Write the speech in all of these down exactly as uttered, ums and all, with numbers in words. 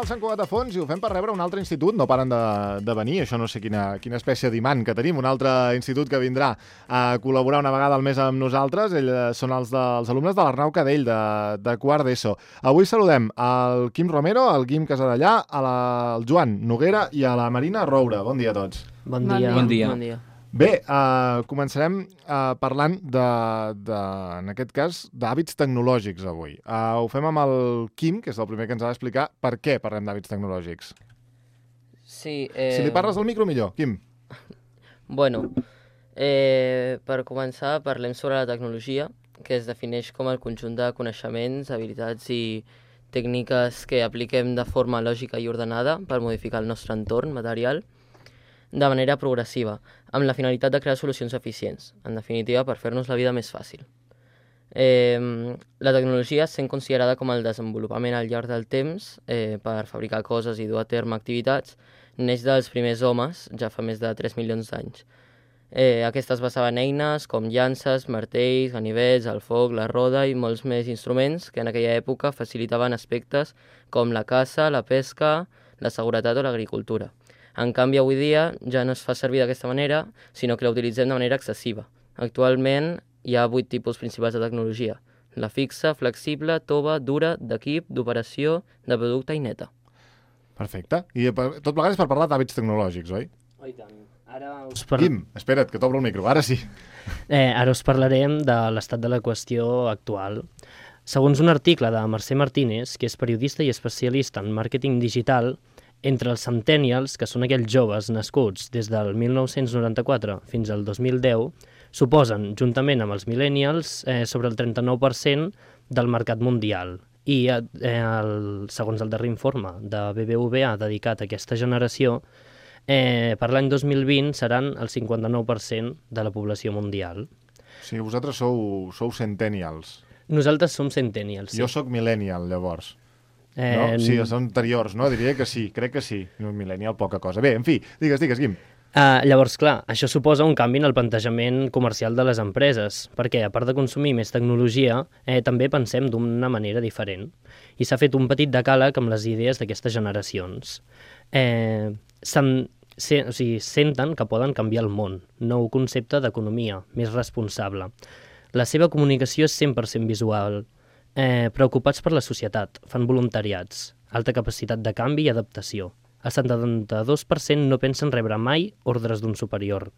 Sant Cugat de Fons i ho fem per rebre un altre institut. No paren de, de venir, això no sé quina, quina espècie d'imant que tenim. Un altre institut que vindrà a col·laborar una vegada al mes amb nosaltres. Ells són els, de, els alumnes de l'Arnau Cadell, de, de quart d'ESO. Avui saludem el Quim Romero, el Guim Casadellà, a la, el Joan Noguera i a la Marina Roure. Bon dia a tots. Bon dia. Bon dia. Bon dia. Bé, uh, començarem uh, parlant, de, de, en aquest cas, d'hàbits tecnològics avui. Uh, ho fem amb el Quim, que és el primer que ens ha d'explicar per què parlem d'hàbits tecnològics. Sí, eh... Si li parles al micro, millor. Quim. Bueno, eh, per començar parlem sobre la tecnologia, que es defineix com el conjunt de coneixements, habilitats i tècniques que apliquem de forma lògica i ordenada per modificar el nostre entorn material de manera progressiva, amb la finalitat de crear solucions eficients, en definitiva, per fer-nos la vida més fàcil. Eh, la tecnologia, sent considerada com el desenvolupament al llarg del temps eh, per fabricar coses i dur a terme activitats, neix dels primers homes, ja fa més de tres milions d'anys. Eh, aquestes basaven eines com llances, martells, ganivets, el foc, la roda i molts més instruments que en aquella època facilitaven aspectes com la caça, la pesca, la seguretat o l'agricultura. En canvi, avui dia ja no es fa servir d'aquesta manera, sinó que la utilitzem de manera excessiva. Actualment hi ha vuit tipus principals de tecnologia: la fixa, flexible, tova, dura, d'equip, d'operació, de producte i neta. Perfecte. I tot plegat és per parlar d'hàbits tecnològics, oi? Oh, i tant. Ara us par... Quim, espera't, que t'obro el micro. Ara sí. Eh, ara us parlarem de l'estat de la qüestió actual. Segons un article de Mercè Martínez, que és periodista i especialista en màrqueting digital, entre els centennials, que són aquells joves nascuts des del mil nou-cents noranta-quatre fins al dos mil deu, suposen, juntament amb els millennials, eh, sobre el trenta-nou per cent del mercat mundial. I, eh, el, segons el darrer informe de B B V A dedicat a aquesta generació, eh, per l'any dos mil vint seran el cinquanta-nou per cent de la població mundial. O sigui, vosaltres sou, sou centennials. Nosaltres som centennials, sí. Jo sóc millennial, llavors. Eh, No? Sí, són anteriors, no? Diria que sí, crec que sí. No, millennial, poca cosa. Bé, en fi, digues, digues, Guim. Uh, llavors, clar, això suposa un canvi en el plantejament comercial de les empreses, perquè, a part de consumir més tecnologia, eh, també pensem d'una manera diferent. I s'ha fet un petit decàleg amb les idees d'aquestes generacions. Eh, sen, se, o sigui, senten que poden canviar el món, nou concepte d'economia, més responsable. La seva comunicació és cent per cent visual, Eh, preocupats per la societat, fan voluntariats, alta capacitat de canvi i adaptació. El setanta-dos per cent no pensen rebre mai ordres d'un superior.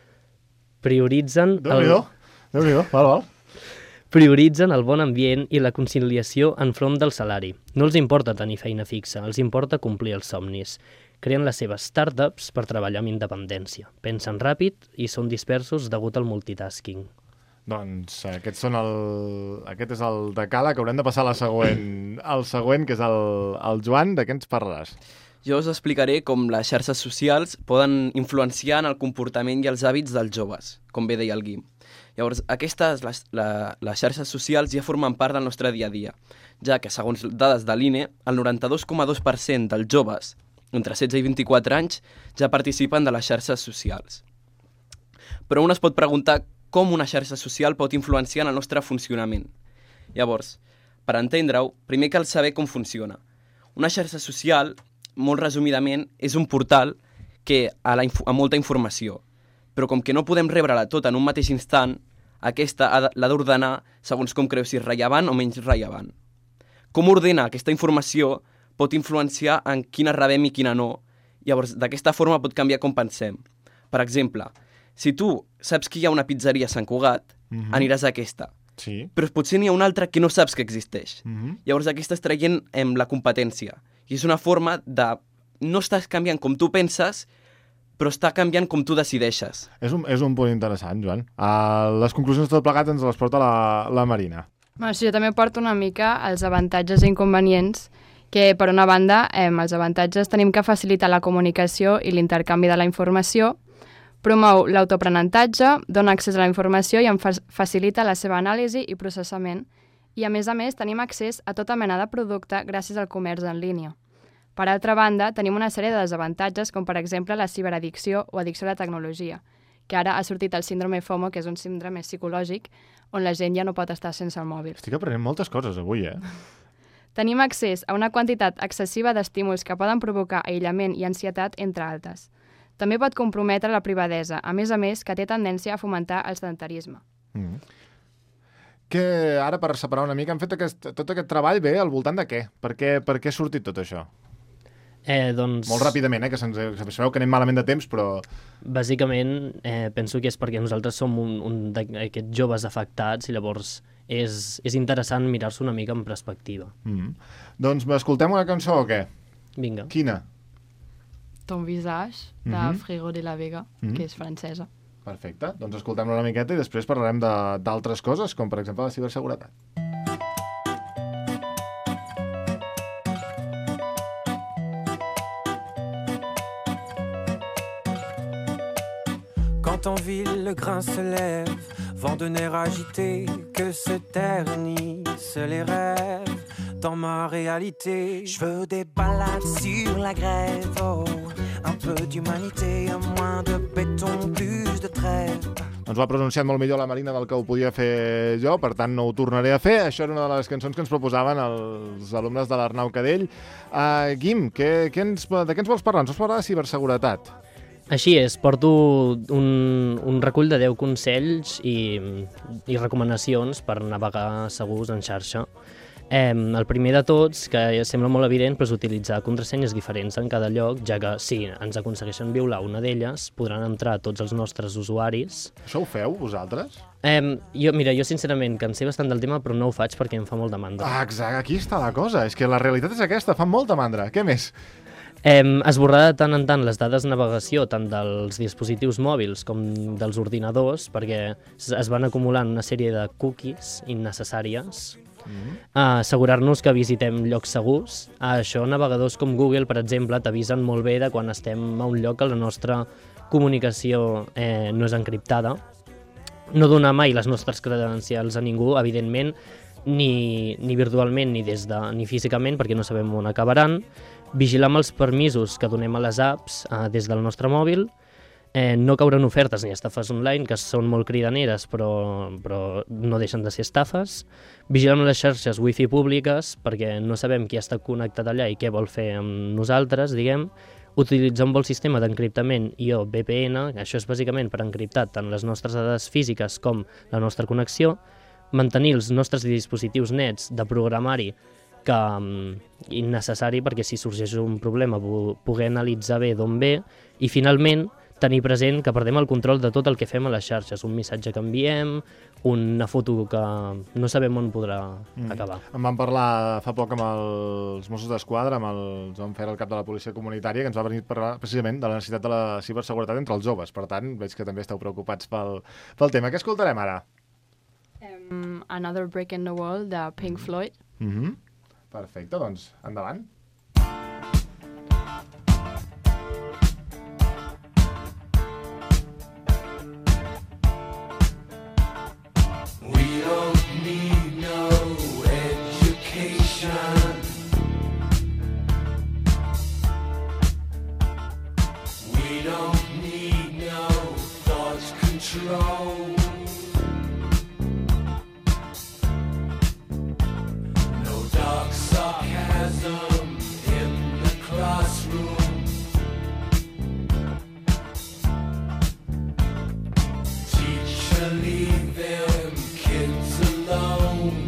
Prioritzen el, Déu-n'hi-do, Déu-n'hi-do, val, val. prioritzen el bon ambient i la conciliació enfront del salari. No els importa tenir feina fixa, els importa complir els somnis. Creen les seves startups per treballar amb independència. Pensen ràpid i són dispersos degut al multitasking. Doncs aquest, són el... aquest és el decàleg, que haurem de passar a la següent, al següent, que és el, el Joan. De què ens parlaràs? Jo us explicaré com les xarxes socials poden influenciar en el comportament i els hàbits dels joves, com bé deia el Guim. Llavors, aquestes, les, la, les xarxes socials ja formen part del nostre dia a dia, ja que, segons dades de l'I N E, el noranta-dos coma dos per cent dels joves entre setze i vint-i-quatre anys ja participen de les xarxes socials. Però un es pot preguntar com una xarxa social pot influenciar en el nostre funcionament. Llavors, per entendre-ho, primer cal saber com funciona. Una xarxa social, molt resumidament, és un portal que ha, la inf- ha molta informació, però com que no podem rebre-la tota en un mateix instant, aquesta ha de- l'ha d'ordenar segons com creu si és rellevant o menys rellevant. Com ordenar aquesta informació pot influenciar en quina rebem i quina no. Llavors, d'aquesta forma pot canviar com pensem. Per exemple, si tu saps que hi ha una pizzeria a Sant Cugat, uh-huh. aniràs a aquesta. Sí. Però potser n'hi ha una altra que no saps que existeix. Uh-huh. Llavors aquesta és traient em, la competència. I és una forma de... No estàs canviant com tu penses, però està canviant com tu decideixes. És un, és un punt interessant, Joan. Uh, les conclusions de tot plegat ens les porta la, la Marina. Bueno, sí, jo també porto una mica els avantatges i inconvenients, que per una banda, eh, els avantatges tenim que facilitar la comunicació i l'intercanvi de la informació, promou l'autoaprenentatge, dona accés a la informació i en fa facilita la seva anàlisi i processament. I a més a més tenim accés a tota mena de producte gràcies al comerç en línia. Per altra banda, tenim una sèrie de desavantatges com per exemple la ciberaddicció o addicció a la tecnologia, que ara ha sortit el síndrome FOMO, que és un síndrome psicològic on la gent ja no pot estar sense el mòbil. Estic aprenent moltes coses avui, eh? Tenim accés a una quantitat excessiva d'estímuls que poden provocar aïllament i ansietat, entre altres. També pot comprometre la privadesa, a més a més que té tendència a fomentar el sedentarisme. Mm. Que ara, per separar una mica, han fet aquest, tot aquest treball bé al voltant de què? Per què, per què ha sortit tot això? Eh, doncs... Molt ràpidament, eh, que se'ns sabeu que anem malament de temps, però... Bàsicament, eh, penso que és perquè nosaltres som un, un d'aquests joves afectats i llavors és, és interessant mirar-se una mica en perspectiva. Mm. Doncs escoltem una cançó o què? Vinga. Quina? Ton visage, de Mhm. Frigo de la Vega, Mhm. que és francesa. Perfecte. Doncs escoltem-la una miqueta i després parlarem de- d'altres coses, com per exemple la ciberseguretat. Quand en ville le grain se lève, vent de nerfs agité, que se ternissent les rêves dans ma réalité. Je veux des balades sur la grève, oh, un peu d'humanité, un moins de béton, plus de trêve. Doncs ho ha pronunciat molt millor la Marina del que ho podia fer jo, per tant no ho tornaré a fer. Això era una de les cançons que ens proposaven els alumnes de l'Arnau Cadell. Uh, Guim, què, què ens, de què ens vols parlar? Ens vols parlar de ciberseguretat? Així és, porto un, un recull de deu consells i, i recomanacions per navegar segurs en xarxa. Eh, el primer de tots, que sembla molt evident, però és utilitzar contrasenyes diferents en cada lloc, ja que si ens aconsegueixen violar una d'elles, podran entrar tots els nostres usuaris. Això ho feu, vosaltres? Eh, jo, mira, jo sincerament, que en sé bastant del tema, però no ho faig perquè em fa molt de mandra. Ah, exacte, aquí està la cosa. És que la realitat és aquesta, fa molta mandra. Què més? Eh, esborrar de tant en tant les dades de navegació, tant dels dispositius mòbils com dels ordinadors, perquè es es van acumulant una sèrie de cookies innecessàries. Mm-hmm. Uh, assegurar-nos que visitem llocs segurs. Uh, això, navegadors com Google, per exemple, t'avisen molt bé de quan estem a un lloc que la nostra comunicació eh, no és encriptada. No donar mai les nostres credencials a ningú, evidentment, ni, ni virtualment ni, des de, ni físicament, perquè no sabem on acabaran. Vigilar amb els permisos que donem a les apps eh, des del nostre mòbil. Eh, no caure en ofertes ni estafes online, que són molt cridaneres, però, però no deixen de ser estafes. Vigilar amb les xarxes wifi públiques, perquè no sabem qui està connectat allà i què vol fer amb nosaltres, diguem. Utilitzar un bon sistema d'encriptament i o V P N, això és bàsicament per encriptar tant les nostres dades físiques com la nostra connexió. Mantenir els nostres dispositius nets de programari que um, innecessari perquè si sorgeix un problema poder analitzar bé d'on ve, i finalment tenir present que perdem el control de tot el que fem a les xarxes, un missatge que enviem, una foto que no sabem on podrà mm. acabar. En vam parlar fa poc amb els Mossos d'Esquadra, amb el Joan Fer, el cap de la policia comunitària, que ens va venir a parlar precisament de la necessitat de la ciberseguretat entre els joves. Per tant, veig que també esteu preocupats pel, pel tema. Què escoltarem ara? Um, Another Break in the Wall, de Pink Floyd. Mm-hmm. Perfecte, doncs, endavant. We don't need no education. We don't need no thought control. No dark sarcasm in the classroom. Teacher, leave them kids alone.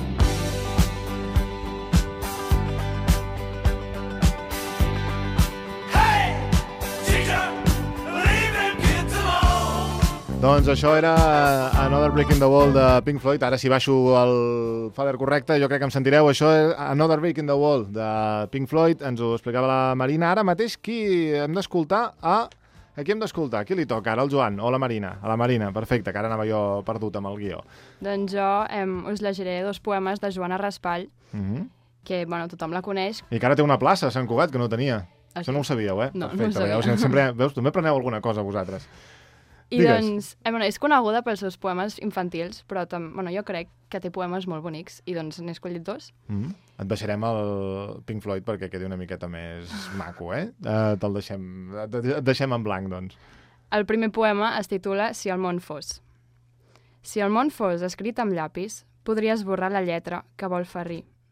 Hey! Teacher, leave them kids alone. Doncs això era Another Break in the Wall de Pink Floyd. Ara si baixo el fader correcte jo crec que em sentireu. Això és Another Break in the Wall de Pink Floyd. Ens ho explicava la Marina. Ara mateix qui hem d'escoltar? A... A qui hem d'escoltar? Qui li toca? Ara el Joan o la Marina? A la Marina, perfecte, que ara anava jo perdut amb el guió. Doncs jo em, us llegiré dos poemes de Joana Raspall, Mm-hmm. que bueno, tothom la coneix. I que ara té una plaça a Sant Cugat, que no tenia. Ah, Això no ho sabíeu, eh? No, no ho Perfecte, sabia. veieu, sempre, veus, també preneu alguna cosa vosaltres. I Digues. doncs, eh, bueno, és coneguda pels seus poemes infantils, però tam, bueno, jo crec que té poemes molt bonics, i doncs n'he escollit dos. Mm-hmm. Et deixarem el Pink Floyd perquè quedi una miqueta més maco, eh? Uh, Te'l deixem, et deixem en blanc, doncs. El primer poema es titula Si el món fos. Si el món fos escrit amb llapis, podria esborrar la lletra que vol fer rir.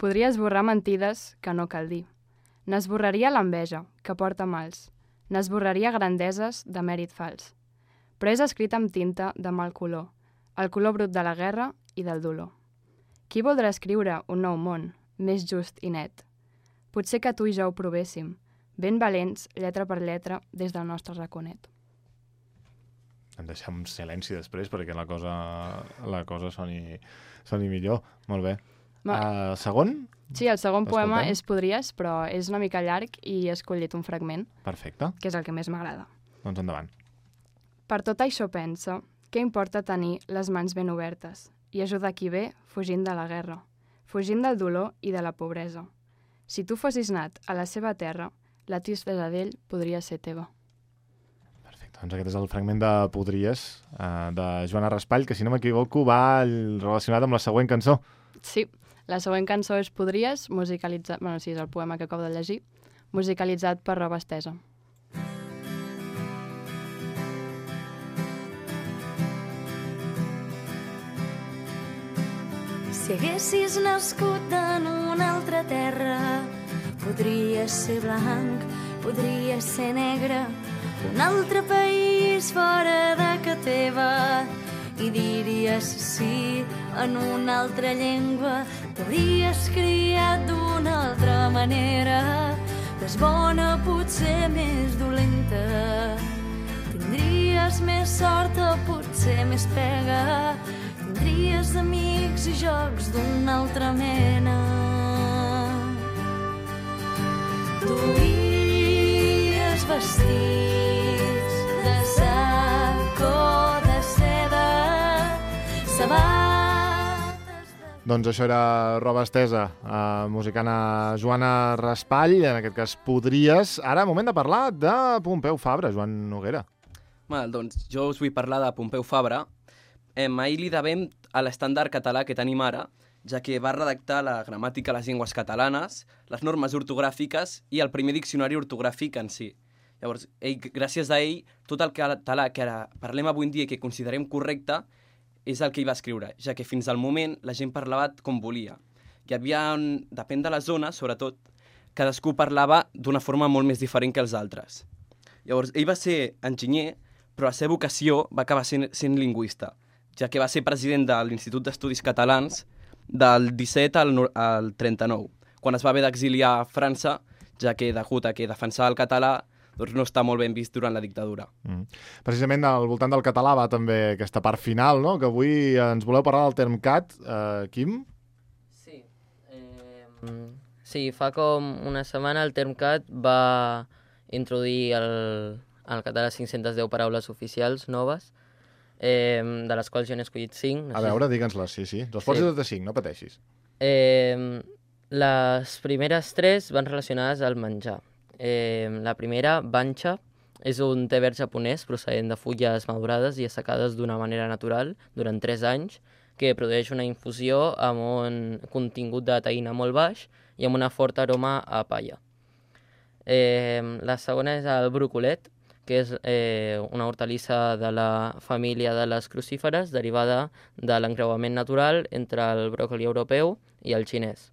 Podria esborrar mentides que no cal dir. N'esborraria l'enveja, que porta mals. N'esborraria grandeses de mèrit fals. Però és escrit amb tinta de mal color, el color brut de la guerra i del dolor. Qui voldrà escriure un nou món, més just i net? Potser que tu i jo ho provéssim, ben valents, lletra per lletra, des del nostre raconet. Hem de deixar un silenci després perquè la cosa, la cosa soni, soni millor. Molt bé. Uh, segon? Sí, el segon poema Escoltem. és Podries, però és una mica llarg i he escollit un fragment, Perfecte. que és el que més m'agrada. Doncs endavant. Per tot això pensa, què importa tenir les mans ben obertes i ajudar qui ve fugint de la guerra, fugint del dolor i de la pobresa. Si tu fossis nat a la seva terra, la tristesa d'ell podria ser teva. Perfecte. Doncs aquest és el fragment de Podries, uh, de Joana Raspall, que si no m'equivoco va relacionat amb la següent cançó. Sí, la següent cançó és Podries, musicalitzat... Bueno, sí, és el poema que acabo de llegir, musicalitzat per Roba Estesa. Si haguessis nascut en una altra terra, podries ser blanc, podries ser negre, un altre país fora de ca teva, i diries sí en una altra llengua, t'hauries criat d'una altra manera, més bona, potser més dolenta. Tindries més sort o potser més pega, tindries amics i jocs d'una altra mena. Duries vestits de sac o de seda, sabates de... Doncs això era Roba Estesa, uh, musicant a Joana Raspall, en aquest cas Podries. Ara, moment de parlar de Pompeu Fabra, Joan Noguera. Mal, doncs jo us vull parlar de Pompeu Fabra. Eh, ahir li devem a l'estàndard català que tenim ara, ja que va redactar la gramàtica a les llengües catalanes, les normes ortogràfiques i el primer diccionari ortogràfic en si. Llavors, ell, gràcies a ell, tot el català que ara parlem avui en dia i que considerem correcte és el que ell va escriure, ja que fins al moment la gent parlava com volia. Hi havia, depèn de la zona, sobretot, cadascú parlava d'una forma molt més diferent que els altres. Llavors, ell va ser enginyer, però la seva vocació va acabar sent, sent lingüista, ja que va ser president de l'Institut d'Estudis Catalans del disset al, al trenta-nou, quan es va haver d'exiliar a França, ja que degut a que defensava el català doncs no està molt ben vist durant la dictadura. Mm. Precisament al voltant del català va també aquesta part final, no? Que avui ens voleu parlar del Termcat. Uh, Quim? Sí. Eh, sí, fa com una setmana el Termcat va introduir el, el català cinc-centes deu paraules oficials noves, eh, de les quals jo n'he escollit cinc. No A veure, digue'ns-les, sí, sí. Les posis Sí. sí. de cinc, no pateixis. Eh, les primeres tres van relacionades al menjar. Eh, la primera, bancha, és un té verd japonès procedent de fulles madurades i assecades d'una manera natural durant tres anys, que produeix una infusió amb un contingut de taïna molt baix i amb una forta aroma a palla. Eh, la segona és el brocolet, que és eh, una hortalissa de la família de les crucíferes derivada de l'encreuament natural entre el bròcoli europeu i el xinès.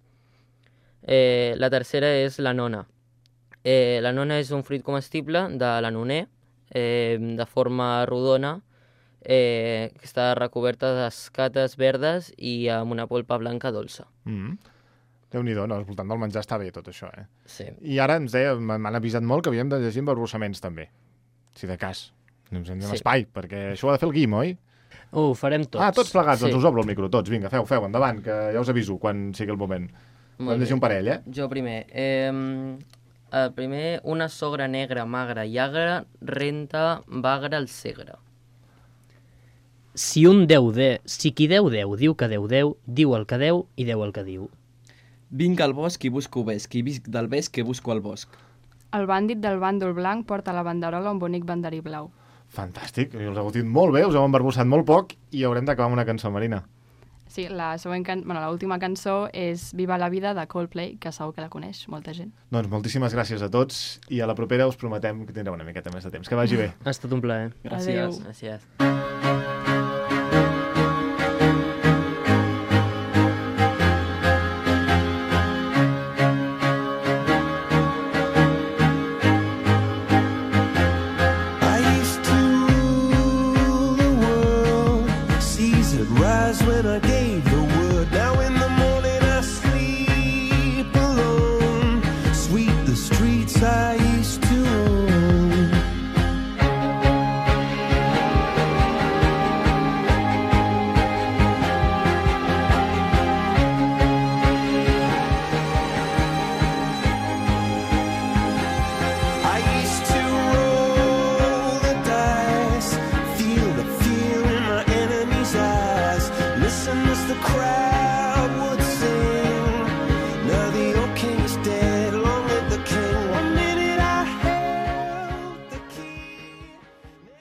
Eh, la tercera és la nona. Eh, la nona és un fruit comestible de l'anoner, eh, de forma rodona, eh, que està recoberta d'escates verdes i amb una polpa blanca dolça. Mm. Déu-n'hi-do, no? Al voltant del menjar està bé tot això, eh? Sí. I ara ens deia, m'han avisat molt que havíem de llegir embarbussaments també, si de cas. Ens hem de Sí. espai, perquè això ho ha de fer el Guim, oi? Ho farem tots. Ah, tots plegats, Sí. doncs us obro el micro, tots. Vinga, feu, feu, endavant, que ja us aviso quan sigui el moment. Molt Podem llegir bé. un parell, eh? Jo primer. Eh, el primer, una sogra negra, magra i agra, renta bagra el segre. Si un deu de... Si qui deu deu diu que deu deu, diu el que deu i deu el que diu. Vinc al bosc i busco vesc, i visc del vesc que busco al bosc. El bàndit del bàndol blanc porta la banderola un bonic banderí blau. Fantàstic, us heu dit molt bé, us heu embarbussat molt poc i haurem d'acabar amb una cançó, Marina. Sí, la següent can... bueno, l'última cançó és Viva la vida de Coldplay, que segur que la coneix molta gent. Doncs moltíssimes gràcies a tots i a la propera us prometem que tindreu una miqueta més de temps. Que vagi bé. Ha estat un plaer. Gràcies. Adéu. Gràcies.